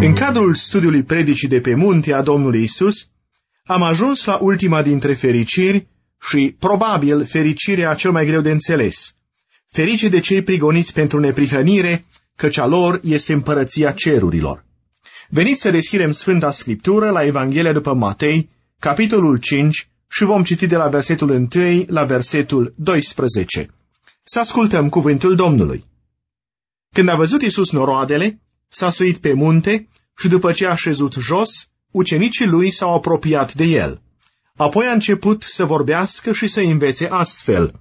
În cadrul studiului predicii de pe munte a Domnului Isus, am ajuns la ultima dintre fericiri și, probabil, fericirea cel mai greu de înțeles. Ferice de cei prigoniți pentru neprihănire, căci a lor este împărăția cerurilor. Veniți să deschidem Sfânta Scriptură la Evanghelia după Matei, capitolul 5, și vom citi de la versetul 1 la versetul 12. Să ascultăm cuvântul Domnului. Când a văzut Iisus noroadele, s-a suit pe munte și după ce a șezut jos, ucenicii lui s-au apropiat de el. Apoi a început să vorbească și să învețe astfel: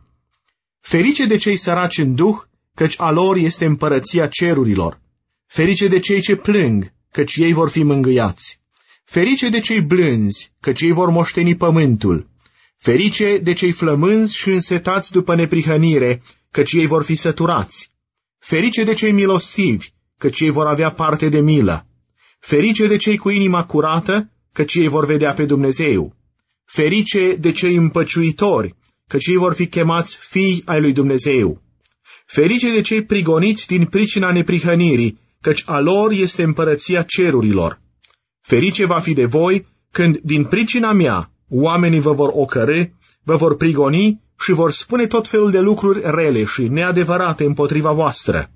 Ferice de cei săraci în duh, căci a lor este împărăția cerurilor. Ferice de cei ce plâng, căci ei vor fi mângâiați. Ferice de cei blânzi, căci ei vor moșteni pământul. Ferice de cei flămânzi și însetați după neprihănire, căci ei vor fi săturați. Ferice de cei milostivi, căci ei vor avea parte de milă. Ferice de cei cu inima curată, căci ei vor vedea pe Dumnezeu. Ferice de cei împăciuitori, căci ei vor fi chemați fii ai lui Dumnezeu. Ferice de cei prigoniți din pricina neprihănirii, căci a lor este împărăția cerurilor. Ferice va fi de voi când, din pricina mea, oamenii vă vor ocărî, vă vor prigoni și vor spune tot felul de lucruri rele și neadevărate împotriva voastră.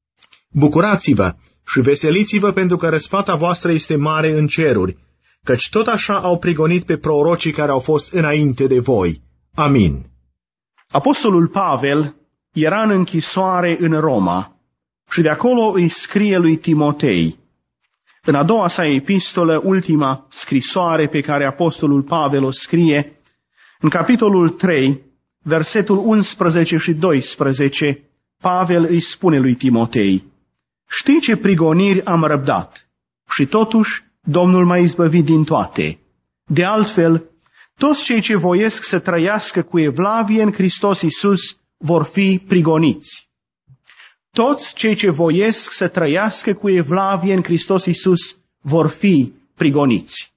Bucurați-vă și veseliți-vă pentru că răsplata voastră este mare în ceruri, căci tot așa au prigonit pe prorocii care au fost înainte de voi. Amin. Apostolul Pavel era în închisoare în Roma și de acolo îi scrie lui Timotei. În a doua sa epistolă, ultima scrisoare pe care apostolul Pavel o scrie, în capitolul 3, versetul 11 și 12, Pavel îi spune lui Timotei: Știi ce prigoniri am răbdat și totuși Domnul m-a izbăvit din toate. De altfel, toți cei ce voiesc să trăiască cu evlavie în Hristos Iisus vor fi prigoniți. Toți cei ce voiesc să trăiască cu evlavie în Hristos Iisus vor fi prigoniți.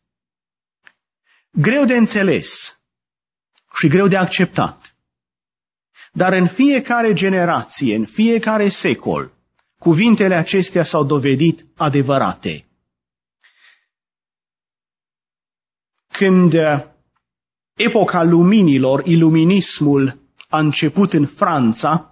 Greu de înțeles și greu de acceptat. Dar în fiecare generație, în fiecare secol, cuvintele acestea s-au dovedit adevărate. Când epoca luminilor, iluminismul, a început în Franța,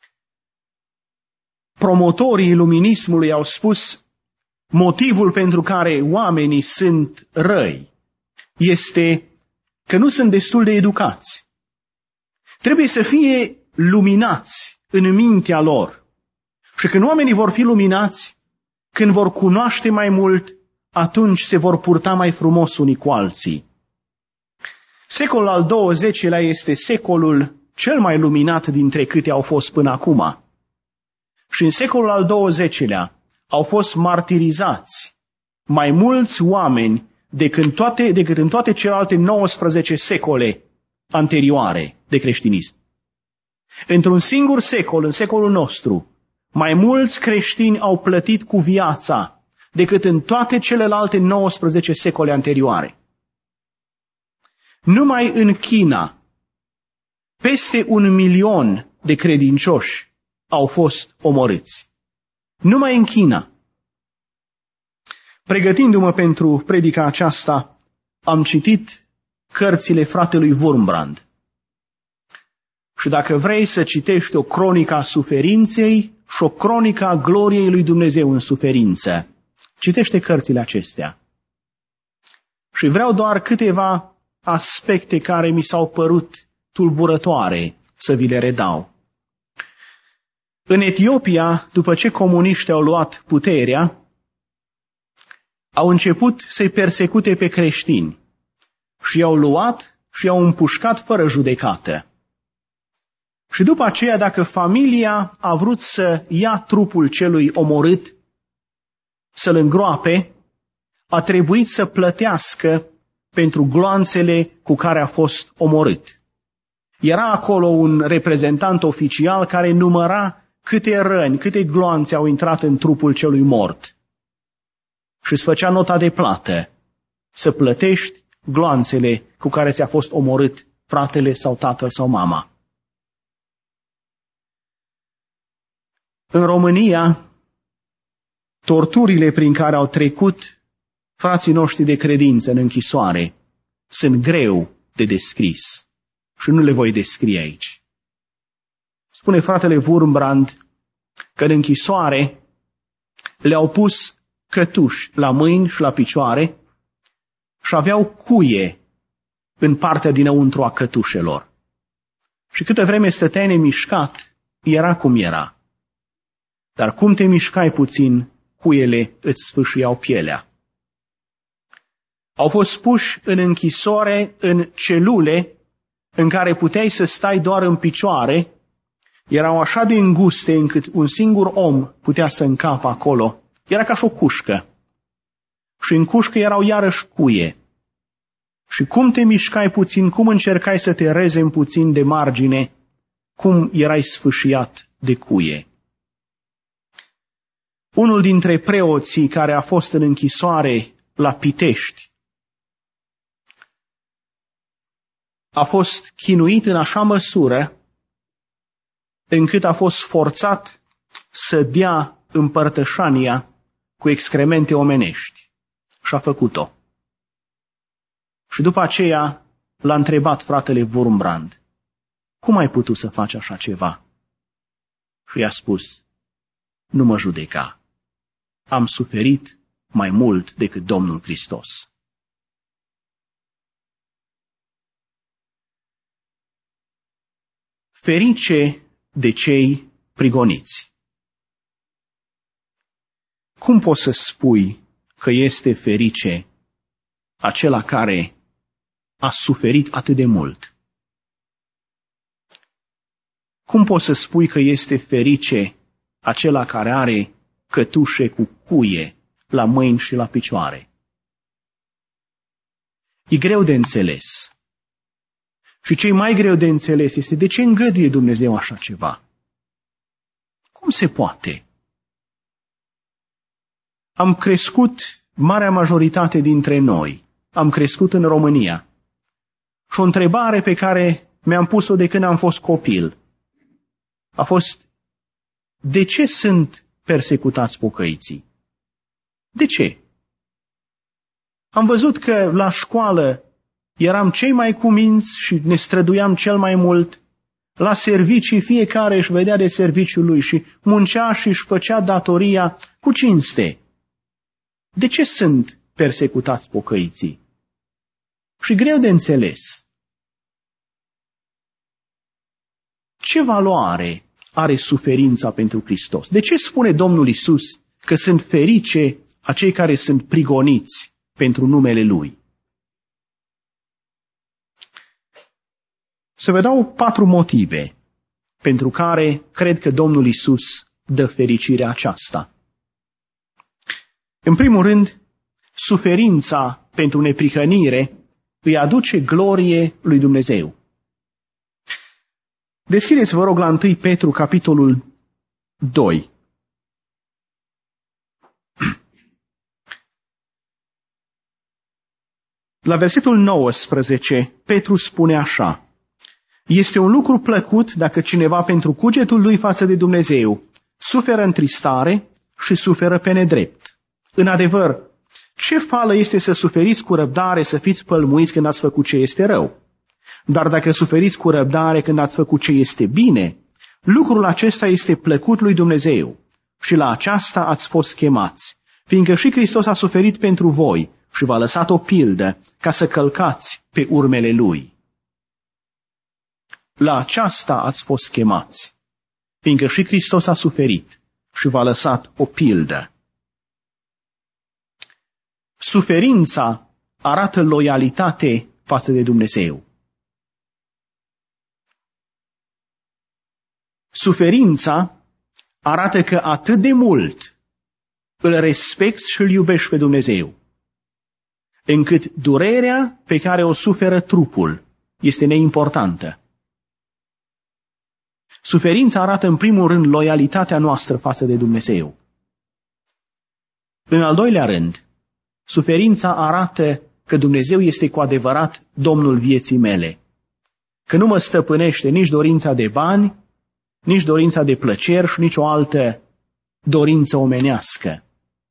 promotorii iluminismului au spus: motivul pentru care oamenii sunt răi este că nu sunt destul de educați. Trebuie să fie luminați în mintea lor. Și când oamenii vor fi luminați, când vor cunoaște mai mult, atunci se vor purta mai frumos unii cu alții. Secolul al XX-lea este secolul cel mai luminat dintre câte au fost până acum. Și în secolul al XX-lea au fost martirizați mai mulți oameni decât în toate celelalte 19 secole anterioare de creștinism. Într-un singur secol, în secolul nostru, mai mulți creștini au plătit cu viața decât în toate celelalte 19 secole anterioare. Numai în China, peste 1 milion de credincioși au fost omorâți. Numai în China. Pregătindu-mă pentru predica aceasta, am citit cărțile fratelui Wurmbrand. Și dacă vrei să citești o cronică a suferinței și o cronică a gloriei lui Dumnezeu în suferință, citește cărțile acestea. Și vreau doar câteva aspecte care mi s-au părut tulburătoare să vi le redau. În Etiopia, după ce comuniștii au luat puterea, au început să-i persecute pe creștini și i-au luat și i-au împușcat fără judecată. Și după aceea, dacă familia a vrut să ia trupul celui omorât, să-l îngroape, a trebuit să plătească pentru gloanțele cu care a fost omorât. Era acolo un reprezentant oficial care număra câte răni, câte gloanțe au intrat în trupul celui mort. Și îți făcea nota de plată să plătești gloanțele cu care ți-a fost omorât fratele sau tatăl sau mama. În România torturile prin care au trecut frații noștri de credință în închisoare sunt greu de descris și nu le voi descrie aici. Spune fratele Wurmbrand că în închisoare le-au pus cătuși la mâini și la picioare și aveau cuie în partea dinăuntru a cătușelor. Și câtă vreme stăteai nemișcat, era cum era. Dar cum te mișcai puțin, cuiele îți sfâșiau pielea. Au fost puși în închisoare, în celule, în care puteai să stai doar în picioare, erau așa de înguste încât un singur om putea să încapă acolo. Era ca și o cușcă. Și în cușcă erau iarăși cuie. Și cum te mișcai puțin, cum încercai să te rezemi puțin de margine, cum erai sfâșiat de cuie. Unul dintre preoții care a fost în închisoare la Pitești a fost chinuit în așa măsură încât a fost forțat să dea împărtășania cu excremente omenești. Și a făcut-o. Și după aceea l-a întrebat fratele Wurmbrand: cum ai putut să faci așa ceva? Și i-a spus: nu mă judeca. Am suferit mai mult decât Domnul Hristos. Ferice de cei prigoniți. Cum poți să spui că este ferice acela care a suferit atât de mult? Cum poți să spui că este ferice acela care are cătușe cu cuie la mâini și la picioare? E greu de înțeles. Și ce e mai greu de înțeles este de ce îngăduie Dumnezeu așa ceva. Cum se poate? Am crescut, marea majoritate dintre noi, am crescut în România. Și o întrebare pe care mi-am pus-o de când am fost copil a fost: de ce sunt persecutați pocăiții? De ce? Am văzut că la școală eram cei mai cuminți și ne străduiam cel mai mult. La servicii fiecare își vedea de serviciul lui și muncea și își făcea datoria cu cinste. De ce sunt persecutați pocăiții? Și greu de înțeles. Ce valoare are suferința pentru Hristos? De ce spune Domnul Iisus că sunt ferice acei care sunt prigoniți pentru numele Lui? Să vă dau 4 motive pentru care cred că Domnul Iisus dă fericirea aceasta. În primul rând, suferința pentru neprihănire îi aduce glorie lui Dumnezeu. Deschideți, vă rog, la 1 Petru, capitolul 2. La versetul 19, Petru spune așa: este un lucru plăcut dacă cineva pentru cugetul lui față de Dumnezeu suferă întristare și suferă pe nedrept. În adevăr, ce fală este să suferiți cu răbdare, să fiți pălmuiți când ați făcut ce este rău? Dar dacă suferiți cu răbdare când ați făcut ce este bine, lucrul acesta este plăcut lui Dumnezeu și la aceasta ați fost chemați, fiindcă și Hristos a suferit pentru voi și v-a lăsat o pildă ca să călcați pe urmele Lui. La aceasta ați fost chemați, fiindcă și Hristos a suferit și v-a lăsat o pildă. Suferința arată loialitate față de Dumnezeu. Suferința arată că atât de mult îl respecti și îl iubești pe Dumnezeu, încât durerea pe care o suferă trupul este neimportantă. Suferința arată în primul rând loialitatea noastră față de Dumnezeu. În al doilea rând, suferința arată că Dumnezeu este cu adevărat Domnul vieții mele, că nu mă stăpânește nici dorința de bani, nici dorința de plăceri și nici o altă dorință omenească,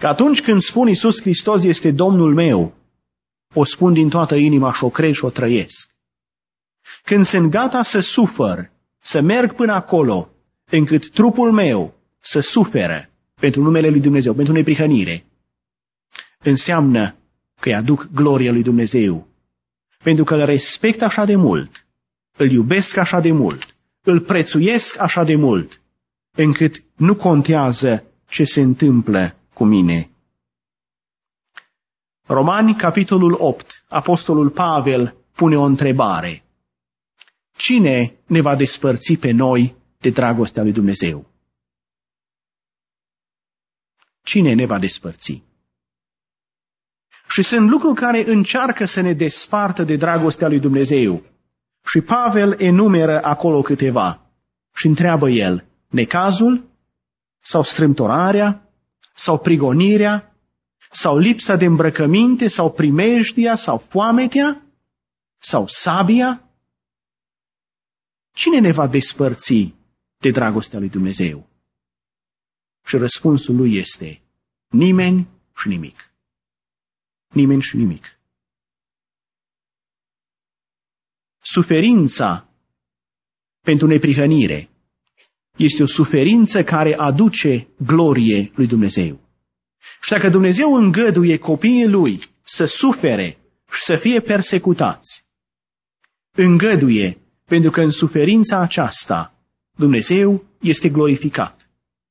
Că atunci când spun Iisus Hristos este Domnul meu, o spun din toată inima și o cred și o trăiesc. Când sunt gata să sufăr, să merg până acolo, încât trupul meu să suferă pentru numele lui Dumnezeu, pentru neprihănire, înseamnă că îi aduc gloria lui Dumnezeu. Pentru că îl respect așa de mult, îl iubesc așa de mult, îl prețuiesc așa de mult, încât nu contează ce se întâmplă cu mine. Romani, capitolul 8, apostolul Pavel pune o întrebare. Cine ne va despărți pe noi de dragostea lui Dumnezeu? Cine ne va despărți? Și sunt lucruri care încearcă să ne despartă de dragostea lui Dumnezeu. Și Pavel enumeră acolo câteva și întreabă el, necazul, sau strâmtorarea, sau prigonirea, sau lipsa de îmbrăcăminte, sau primejdia, sau foametea, sau sabia? Cine ne va despărți de dragostea lui Dumnezeu? Și răspunsul lui este, nimeni și nimic. Nimeni și nimic. Suferința pentru neprihănire este o suferință care aduce glorie lui Dumnezeu. Și dacă Dumnezeu îngăduie copiii lui să sufere și să fie persecutați, îngăduie pentru că în suferința aceasta Dumnezeu este glorificat.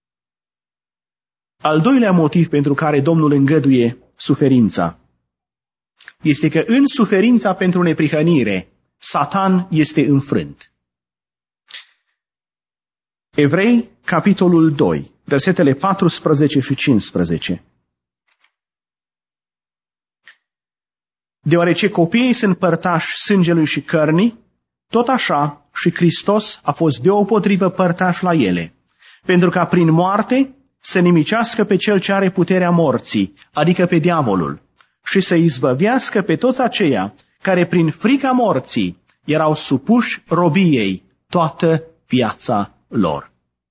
Al doilea motiv pentru care Domnul îngăduie suferința este că în suferința pentru neprihănire Satan este înfrânt. Evrei, capitolul 2, versetele 14 și 15. Deoarece copiii sunt părtași sângelui și cărnii, tot așa și Hristos a fost deopotrivă părtaș la ele, pentru ca prin moarte să nimicească pe cel ce are puterea morții, adică pe diavolul, și să izbăvească pe toți aceia care prin frica morții erau supuși robiei toată viața lor.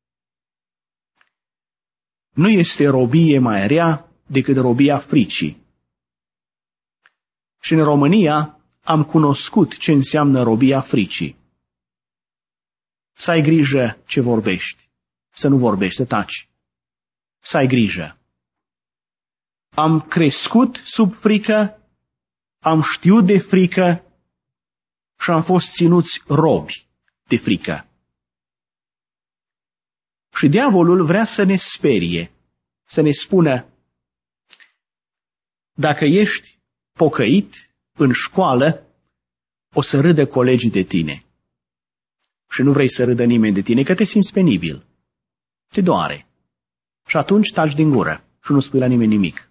Nu este robie mai rea decât robia fricii. Și în România am cunoscut ce înseamnă robia fricii. Să ai grijă ce vorbești, să nu vorbești, să taci. Să ai grijă. Am crescut sub frică, am știut de frică și am fost ținuți robi de frică. Și diavolul vrea să ne sperie, să ne spună, dacă ești pocăit în școală, o să râdă colegii de tine. Și nu vrei să râdă nimeni de tine, că te simți penibil. Te doare. Și atunci taci din gură și nu spui la nimeni nimic.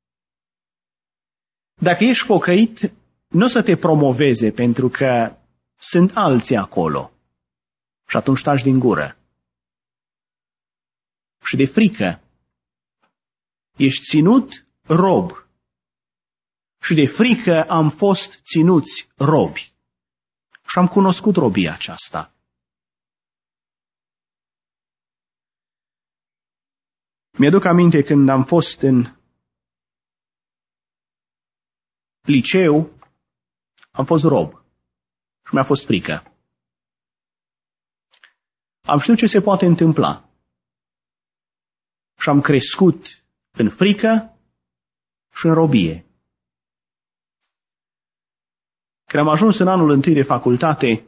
Dacă ești pocăit, nu o să te promoveze pentru că sunt alții acolo. Și atunci taci din gură. Și de frică ești ținut rob. Și de frică am fost ținuți robi. Și am cunoscut robia aceasta. Mi-aduc aminte când am fost în liceu, am fost rob și mi-a fost frică. Am știut ce se poate întâmpla și am crescut în frică și în robie. Când am ajuns în anul întâi de facultate,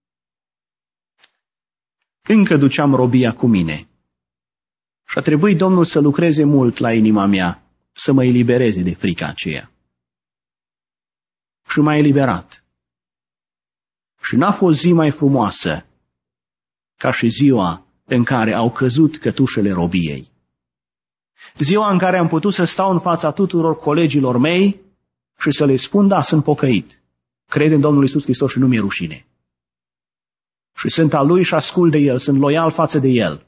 încă duceam robia cu mine. Și a trebuit Domnul să lucreze mult la inima mea, să mă elibereze de frica aceea. Și m-a eliberat. Și n-a fost zi mai frumoasă ca și ziua în care au căzut cătușele robiei. Ziua în care am putut să stau în fața tuturor colegilor mei și să le spun, da, sunt pocăit. Cred în Domnul Iisus Hristos și nu mi-e rușine. Și sunt al Lui și ascult de El, sunt loial față de El.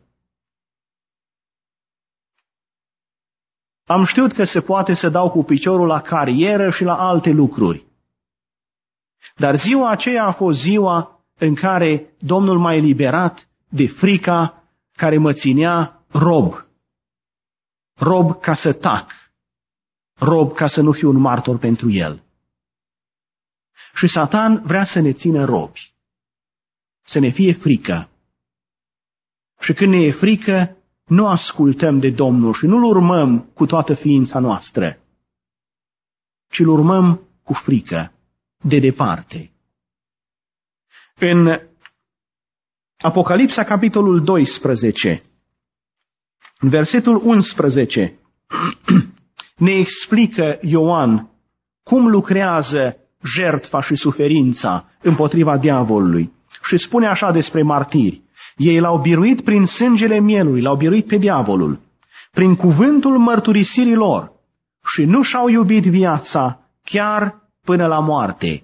Am știut că se poate să dau cu piciorul la carieră și la alte lucruri. Dar ziua aceea a fost ziua în care Domnul m-a eliberat de frica care mă ținea rob. rob ca să tac, rob ca să nu fiu un martor pentru el. Și Satan vrea să ne țină robi, să ne fie frică. Și când ne e frică, nu ascultăm de Domnul și nu-L urmăm cu toată ființa noastră, ci Îl urmăm cu frică, de departe. În Apocalipsa, capitolul 12, în versetul 11, ne explică Ioan cum lucrează jertfa și suferința împotriva diavolului. Și spune așa despre martiri: ei l-au biruit prin sângele mielului, l-au biruit pe diavolul, prin cuvântul mărturisirii lor și nu și-au iubit viața chiar până la moarte.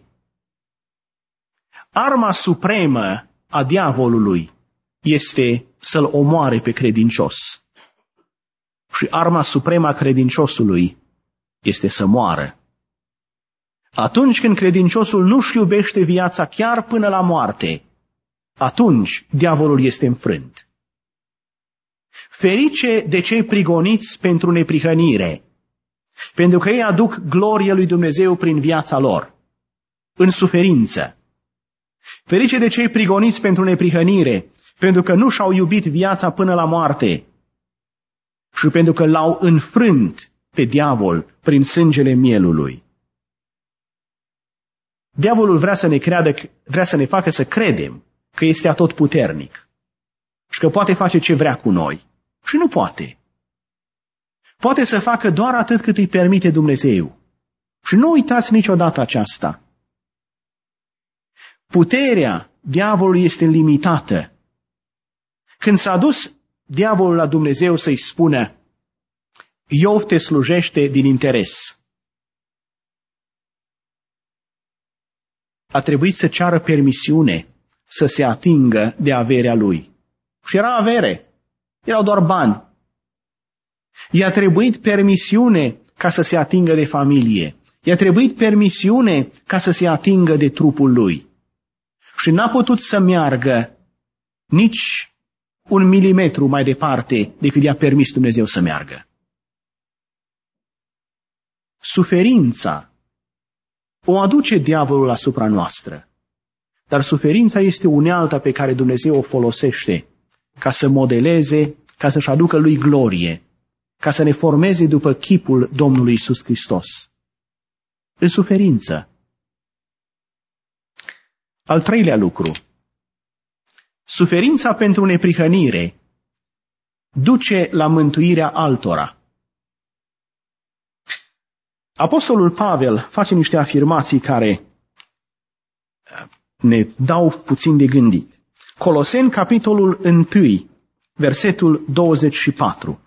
Arma supremă a diavolului este să-l omoare pe credincios. Și arma supremă a credinciosului este să moară. Atunci când credinciosul nu-și iubește viața chiar până la moarte, atunci diavolul este înfrânt. Ferice de cei prigoniți pentru neprihănire, pentru că ei aduc glorie lui Dumnezeu prin viața lor, în suferință. Ferice de cei prigoniți pentru neprihănire, pentru că nu și-au iubit viața până la moarte și pentru că l-au înfrânt pe diavol prin sângele mielului. Diavolul vrea să ne facă să credem că este atotputernic și că poate face ce vrea cu noi. Și nu poate. Poate să facă doar atât cât îi permite Dumnezeu. Și nu uitați niciodată aceasta. Puterea diavolului este limitată. Când s-a dus diavolul la Dumnezeu să-i spună: Iov te slujește din interes, a trebuit să ceară permisiune să se atingă de averea lui. Și era avere, erau doar bani. I-a trebuit permisiune ca să se atingă de familie. I-a trebuit permisiune ca să se atingă de trupul lui. Și n-a putut să meargă nici 1 milimetru mai departe decât i-a permis Dumnezeu să meargă. Suferința o aduce diavolul asupra noastră, dar suferința este unealta pe care Dumnezeu o folosește ca să modeleze, ca să-și aducă lui glorie, ca să ne formeze după chipul Domnului Iisus Hristos. În suferință. Al treilea lucru. Suferința pentru neprihănire duce la mântuirea altora. Apostolul Pavel face niște afirmații care ne dau puțin de gândit. Coloseni, capitolul 1, versetul 24.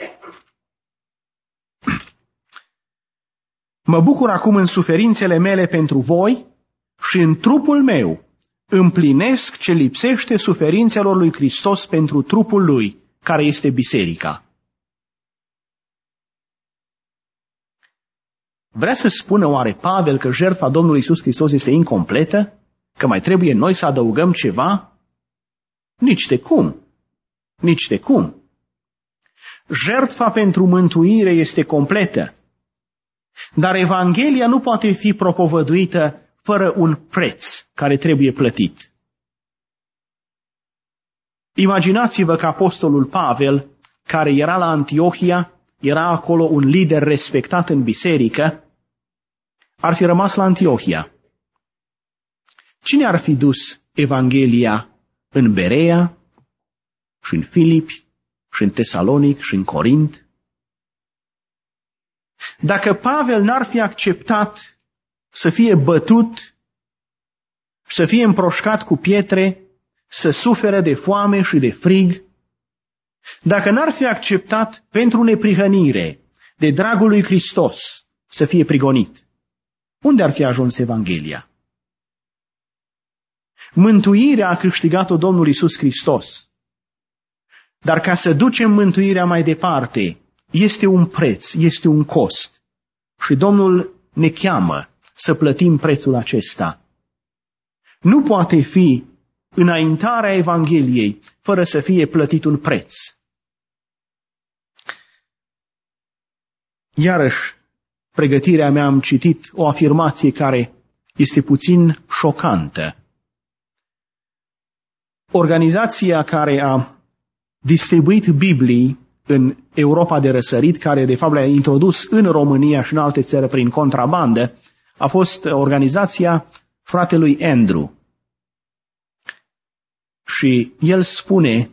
Mă bucur acum în suferințele mele pentru voi și în trupul meu împlinesc ce lipsește suferințelor lui Hristos pentru trupul lui, care este biserica. Vrea să spună oare Pavel că jertfa Domnului Iisus Hristos este incompletă? Că mai trebuie noi să adăugăm ceva? Nici de cum. Nici de cum. Jertfa pentru mântuire este completă. Dar Evanghelia nu poate fi propovăduită fără un preț care trebuie plătit. Imaginați-vă că apostolul Pavel, care era la Antiohia, era acolo un lider respectat în biserică, ar fi rămas la Antiohia. Cine ar fi dus Evanghelia în Berea și în Filipi și în Tesalonic și în Corint? Dacă Pavel n-ar fi acceptat să fie bătut, să fie împroșcat cu pietre, să sufere de foame și de frig, dacă n-ar fi acceptat pentru neprihănire, de dragul lui Hristos, să fie prigonit, unde ar fi ajuns Evanghelia? Mântuirea a câștigat-o Domnul Iisus Hristos. Dar ca să ducem mântuirea mai departe, este un preț, este un cost. Și Domnul ne cheamă să plătim prețul acesta. Nu poate fi înaintarea Evangheliei fără să fie plătit un preț. Iarăși, pregătirea mea am citit o afirmație care este puțin șocantă. Organizația care a distribuit Biblii în Europa de răsărit, care de fapt le-a introdus în România și în alte țări prin contrabandă, a fost organizația fratelui Andrew. Și el spune,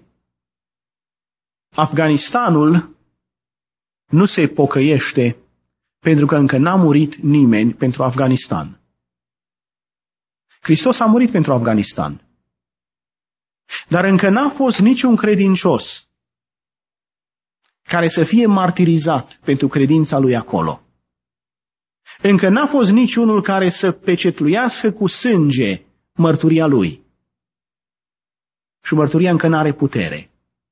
Afganistanul nu se pocăiește pentru că încă n-a murit nimeni pentru Afganistan. Hristos a murit pentru Afganistan. Dar încă n-a fost niciun credincios care să fie martirizat pentru credința lui acolo. Încă n-a fost niciunul care să pecetluiască cu sânge mărturia lui. Și mărturia încă n-are putere.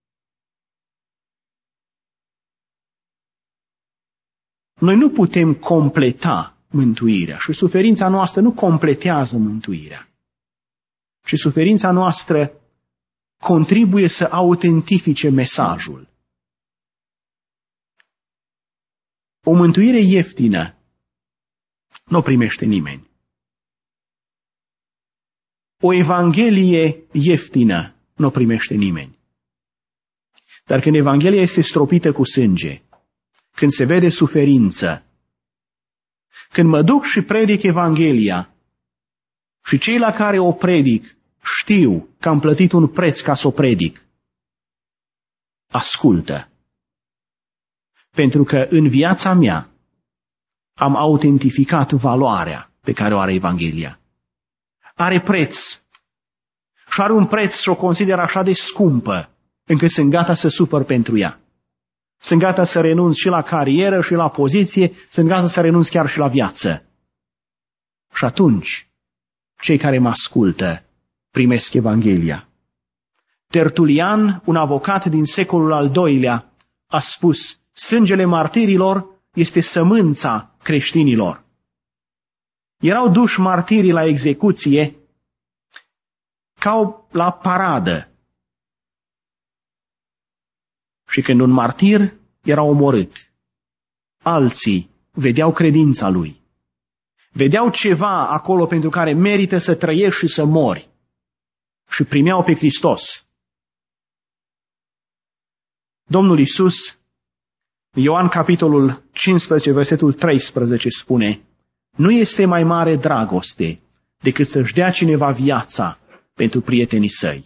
Noi nu putem completa mântuirea și suferința noastră nu completează mântuirea, ci suferința noastră contribuie să autentifice mesajul. O mântuire ieftină nu o primește nimeni. O evanghelie ieftină nu o primește nimeni. Dar când evanghelia este stropită cu sânge, când se vede suferință, când mă duc și predic evanghelia și cei la care o predic știu că am plătit un preț ca să o predic, ascultă. Pentru că în viața mea am autentificat valoarea pe care o are Evanghelia. Are preț. Și are un preț și o consider așa de scumpă, încât sunt gata să sufăr pentru ea. Sunt gata să renunț și la carieră și la poziție, sunt gata să renunț chiar și la viață. Și atunci, cei care mă ascultă primesc Evanghelia. Tertulian, un avocat din secolul al II-lea, a spus: sângele martirilor este sămânța creștinilor. Erau duși martirii la execuție ca la paradă. Și când un martir era omorât, alții vedeau credința lui. Vedeau ceva acolo pentru care merită să trăiești și să mori. Și primeau pe Hristos. Domnul Iisus, Ioan capitolul 15, versetul 13 spune: nu este mai mare dragoste decât să-și dea cineva viața pentru prietenii săi.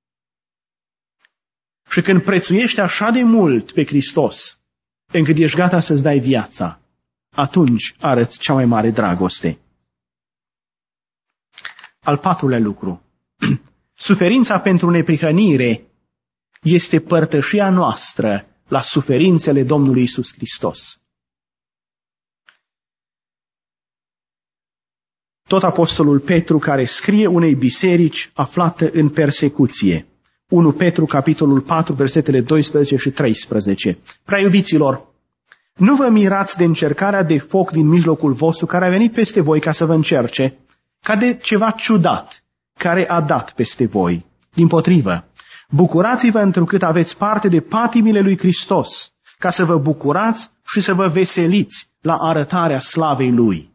Și când prețuiești așa de mult pe Hristos, încât ești gata să-ți dai viața, atunci arăți cea mai mare dragoste. Al patrulea lucru. Suferința pentru neprihănire este părtășia noastră la suferințele Domnului Iisus Hristos. Tot apostolul Petru, care scrie unei biserici aflată în persecuție. 1 Petru, capitolul 4, versetele 12 și 13. Prea iubiților, nu vă mirați de încercarea de foc din mijlocul vostru care a venit peste voi ca să vă încerce, ca de ceva ciudat care a dat peste voi. Dimpotrivă, bucurați-vă întrucât aveți parte de patimile lui Hristos, ca să vă bucurați și să vă veseliți la arătarea slavei Lui.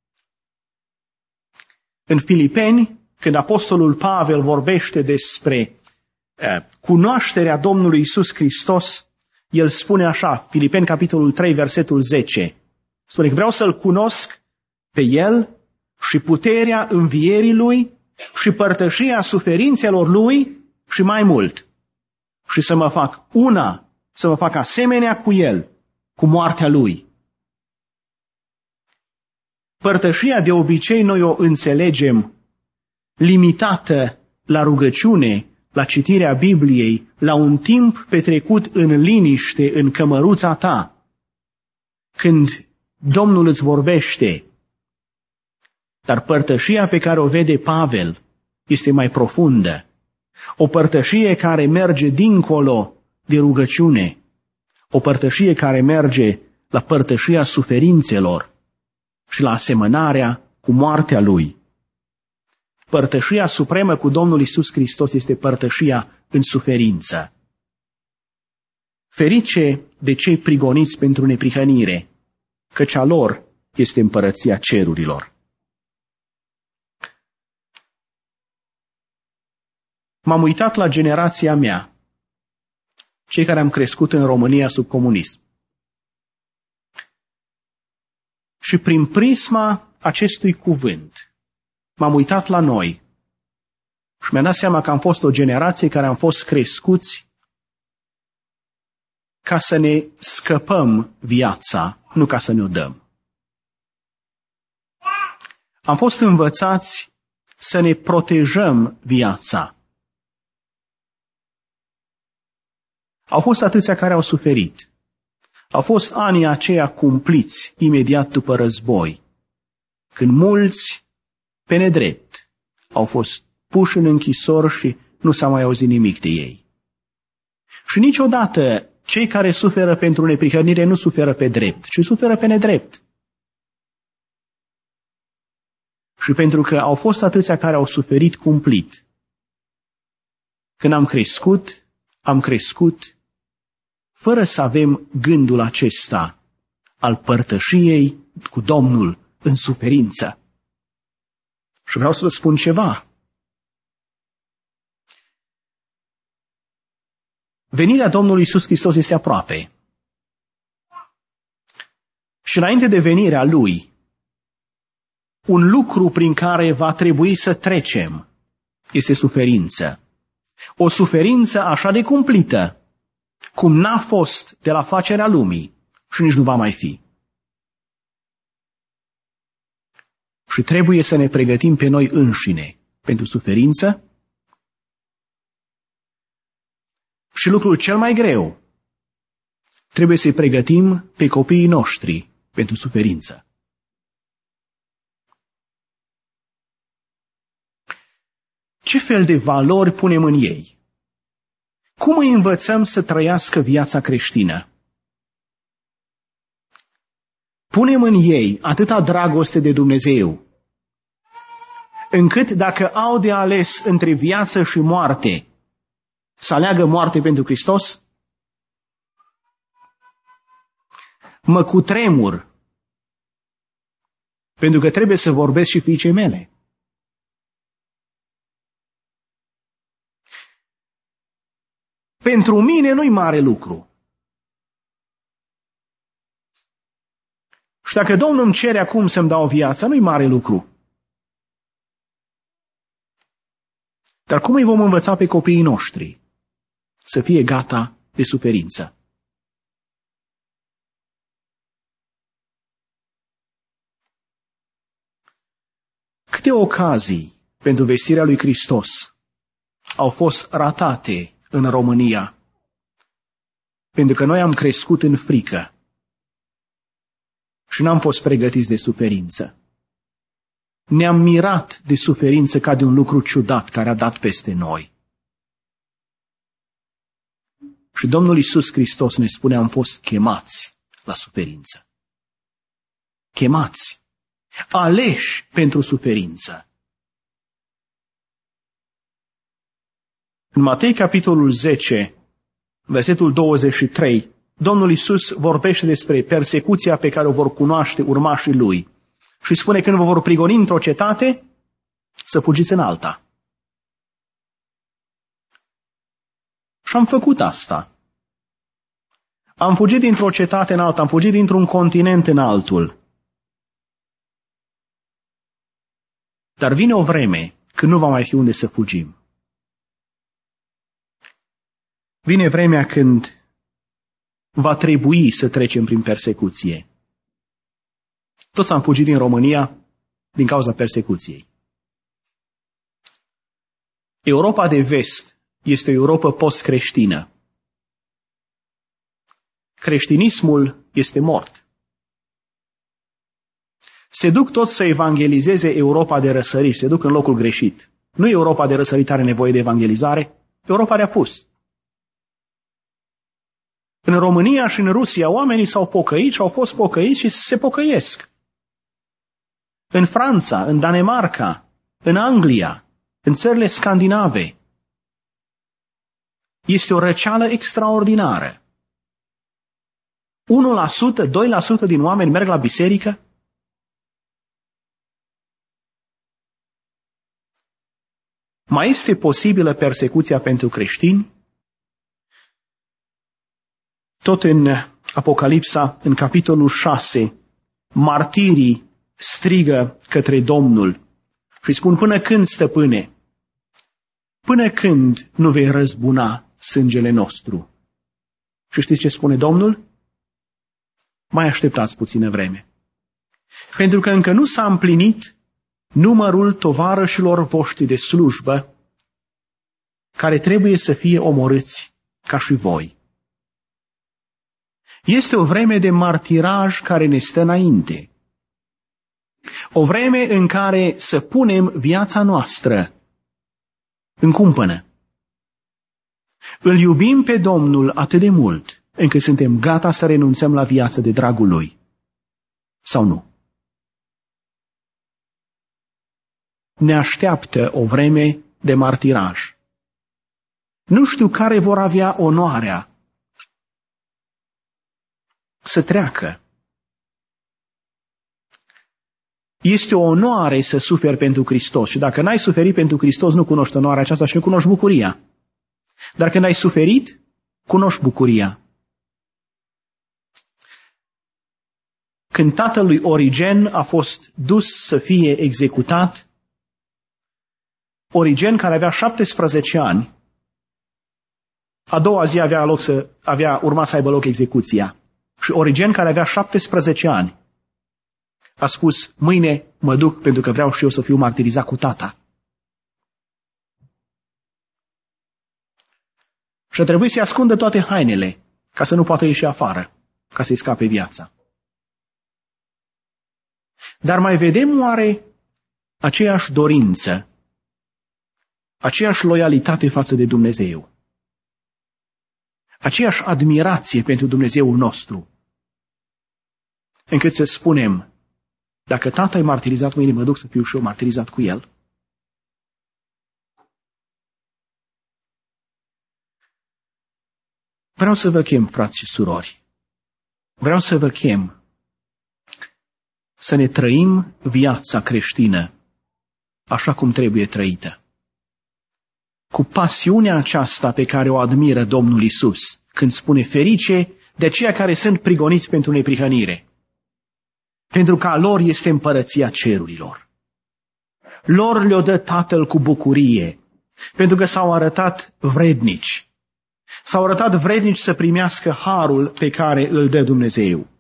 În Filipeni, când apostolul Pavel vorbește despre cunoașterea Domnului Iisus Hristos, el spune așa, Filipeni capitolul 3, versetul 10, spune că vreau să-L cunosc pe El și puterea învierii Lui și părtășia suferințelor Lui și mai mult. Și să mă fac asemenea cu El, cu moartea Lui. Părtășia de obicei noi o înțelegem limitată la rugăciune, la citirea Bibliei, la un timp petrecut în liniște în cămăruța ta, când Domnul îți vorbește. Dar părtășia pe care o vede Pavel este mai profundă. O părtășie care merge dincolo de rugăciune. O părtășie care merge la părtășia suferințelor și la asemănarea cu moartea Lui. Părtășia supremă cu Domnul Iisus Hristos este părtășia în suferință. Ferice de cei prigoniți pentru neprihănire, căci a lor este împărăția cerurilor. M-am uitat la generația mea, cei care am crescut în România sub comunism. Și prin prisma acestui cuvânt m-am uitat la noi și mi-am dat seama că am fost o generație care am fost crescuți ca să ne scăpăm viața, nu ca să ne-o dăm. Am fost învățați să ne protejăm viața. Au fost atâția care au suferit. Au fost anii aceia cumpliți imediat după război, când mulți, pe nedrept, au fost puși în închisori și nu s-a mai auzit nimic de ei. Și niciodată cei care suferă pentru neprihănire nu suferă pe drept, ci suferă pe nedrept. Și pentru că au fost atâția care au suferit cumplit, când am crescut fără să avem gândul acesta al părtășiei cu Domnul în suferință. Și vreau să vă spun ceva. Venirea Domnului Iisus Hristos este aproape. Și înainte de venirea Lui, un lucru prin care va trebui să trecem este suferință. O suferință așa de cumplită, cum n-a fost de la facerea lumii și nici nu va mai fi. Și trebuie să ne pregătim pe noi înșine pentru suferință. Și lucrul cel mai greu, trebuie să-i pregătim pe copiii noștri pentru suferință. Ce fel de valori punem în ei? Cum îi învățăm să trăiască viața creștină? Punem în ei atâta dragoste de Dumnezeu, încât dacă au de ales între viață și moarte, să aleagă moarte pentru Hristos? Mă cutremur, pentru că trebuie să vorbesc și fiicei mele. Pentru mine nu-i mare lucru. Și dacă Domnul îmi cere acum să-mi dau viața, nu-i mare lucru. Dar cum îi vom învăța pe copiii noștri să fie gata de suferință? Câte ocazii pentru vestirea lui Hristos au fost ratate în România, pentru că noi am crescut în frică și n-am fost pregătiți de suferință. Ne-am mirat de suferință ca de un lucru ciudat care a dat peste noi. Și Domnul Iisus Hristos ne spune, am fost chemați la suferință. Chemați, aleși pentru suferință. În Matei, capitolul 10, versetul 23, Domnul Iisus vorbește despre persecuția pe care o vor cunoaște urmașii Lui și spune, când vă vor prigoni într-o cetate, să fugiți în alta. Și am făcut asta. Am fugit dintr-o cetate în alta, am fugit dintr-un continent în altul. Dar vine o vreme când nu va mai fi unde să fugim. Vine vremea când va trebui să trecem prin persecuție. Toți am fugit din România din cauza persecuției. Europa de vest este o Europa post-creștină. Creștinismul este mort. Se duc toți să evangelizeze Europa de răsărit, se duc în locul greșit. Nu Europa de răsărit are nevoie de evangelizare, Europa de apus. În România și în Rusia oamenii s-au pocăit și au fost pocăiți și se pocăiesc. În Franța, în Danemarca, în Anglia, în țările scandinave. Este o răceală extraordinară. 1%, 2% din oameni merg la biserică? Mai este posibilă persecuția pentru creștini? Tot în Apocalipsa, în capitolul 6, martirii strigă către Domnul și spun: până când, stăpâne? Până când nu vei răzbuna sângele nostru? Și știți ce spune Domnul? Mai așteptați puțină vreme. Pentru că încă nu s-a împlinit numărul tovarășilor voștri de slujbă care trebuie să fie omorâți ca și voi. Este o vreme de martiraj care ne stă înainte. O vreme în care să punem viața noastră în cumpănă. Îl iubim pe Domnul atât de mult încât suntem gata să renunțăm la viață de dragul Lui. Sau nu? Ne așteaptă o vreme de martiraj. Nu știu care vor avea onoarea să treacă. Este o onoare să suferi pentru Hristos și dacă n-ai suferit pentru Hristos, nu cunoști onoarea aceasta și nu cunoști bucuria. Dar când ai suferit, cunoști bucuria. Când tatăl lui Origen a fost dus să fie executat, Origen, care avea 17 ani, a doua zi urma să aibă loc execuția. Și Origen, care avea 17 ani, a spus: mâine mă duc pentru că vreau și eu să fiu martirizat cu tata. Și a trebuit să-i ascundă toate hainele ca să nu poată ieși afară, ca să-i scape viața. Dar mai vedem oare aceeași dorință, aceeași loialitate față de Dumnezeu, aceeași admirație pentru Dumnezeul nostru, încât să spunem: dacă tata e martirizat, mâine mă duc să fiu și eu martirizat cu el. Vreau să vă chem, frați și surori, vreau să vă chem să ne trăim viața creștină așa cum trebuie trăită. Cu pasiunea aceasta pe care o admiră Domnul Iisus, când spune: ferice de aceia care sunt prigoniți pentru neprihănire, pentru că a lor este împărăția cerurilor. Lor le-o dă Tatăl cu bucurie, pentru că s-au arătat vrednici. S-au arătat vrednici să primească harul pe care îl dă Dumnezeu.